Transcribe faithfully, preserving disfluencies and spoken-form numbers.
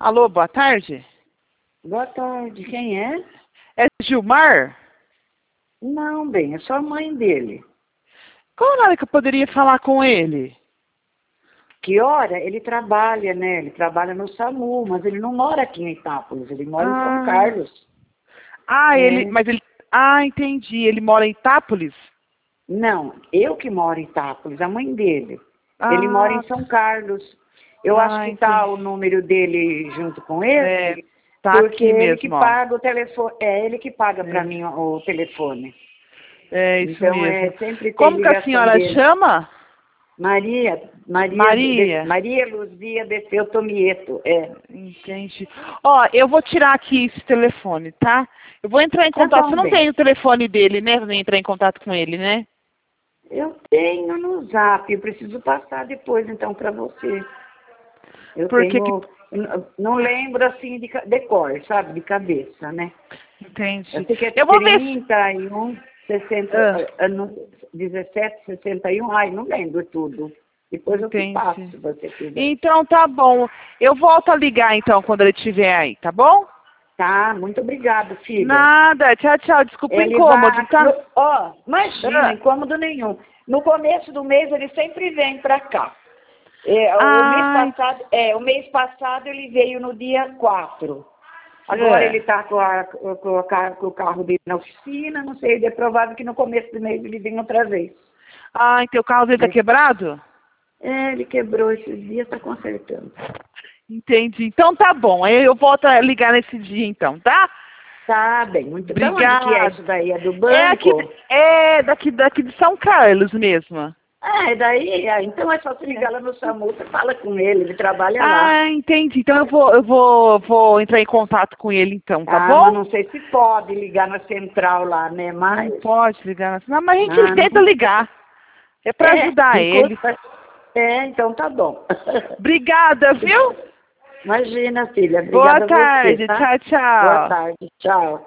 Alô, boa tarde. Boa tarde, quem é? É Gilmar? Não, bem, é só a mãe dele. Qual hora que eu poderia falar com ele? Que hora? Ele trabalha, né? Ele trabalha no SAMU, mas ele não mora aqui em Itápolis, ele mora em São Ah, Carlos. ah ele, É. mas ele, ah, entendi, ele mora em Itápolis? Não, eu que moro em Itápolis, a mãe dele. Ele mora Ah, em São Carlos. Eu acho ah, que tá entendi. o número dele junto com É, esse, tá porque aqui ele que mesmo, ó. paga o telefone, é ele que paga para É, mim o, o telefone. é isso Então, mesmo. é, sempre tem Como que a ligação senhora dele. chama? Maria, Maria, de, de- Maria. Maria Luzia de Feltomieto, é. Entendi. Ó, eu vou tirar aqui esse telefone, tá? Eu vou entrar em Tá contato. Você bom, não bem. tem o telefone dele, né? Pra eu entrar em contato com ele, né? Eu tenho no Zap, eu preciso passar depois então para você. Eu Porque que... tenho, eu não lembro assim de, ca- de cor, sabe, de cabeça, né? Eu Entendi. sei que é Eu vou ver se... trinta e um, sessenta, Ah, ah, ano dezessete, sessenta e um, ai, não lembro tudo. Depois eu te passo, entendi. se você quiser. Então tá bom. Eu volto a ligar então quando ele estiver aí, tá bom? Tá, muito obrigada, filha. Nada. Tchau, tchau. Desculpa o Ele incômodo, vai, tá? no- ó, imagina, Ah, incômodo nenhum. No começo do mês ele sempre vem para cá. É, o mês ai, passado, é, o mês passado ele veio no dia quatro. Agora ele é. está com, a- com, a ca- com o carro dele na oficina, não sei, é provável que no começo do mês ele venha outra vez. Ai, teu carro dele tá Mas, quebrado? é, ele quebrou esses dias, está consertando. Entendi. Então tá bom. Aí eu volto a ligar nesse dia então, tá? Tá bem, muito. Da onde que é Obrigada. isso daí? É do É aqui, banco? é daqui, daqui de São Carlos mesmo. Ah, é daí? Ah, então é só você ligar lá no SAMU, você fala com ele, ele trabalha lá. Ah, entendi. Então eu vou, eu vou, vou entrar em contato com ele então, tá Ah, mas bom? não sei se pode ligar na central lá, né? Não Mas. pode ligar. Não, mas a gente Ah, tenta não. ligar. É para É, ajudar não ele. custa. É, então tá bom. Obrigada, viu? Imagina, filha. Boa Obrigada a você, tarde. tá? Tchau, Boa tchau. tarde. Tchau.